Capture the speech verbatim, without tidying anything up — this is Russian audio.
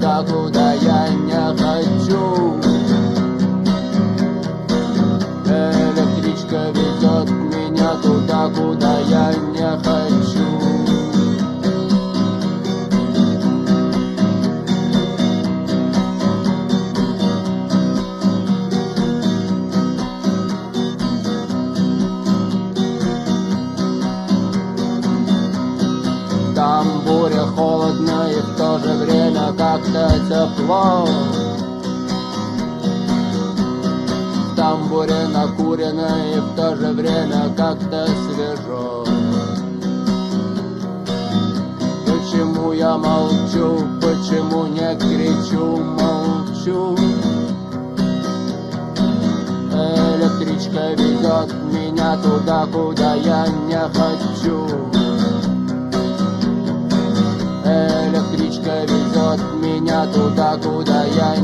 туда, куда я не хочу. Электричка везет меня туда, куда я не хочу. Там буря, холодно и в то же время как-то тепло. В тамбуре накурено и в то же время как-то свежо. Почему я молчу, почему не кричу, молчу? Электричка везет меня туда, куда я не хочу. Электричка везет меня туда, куда я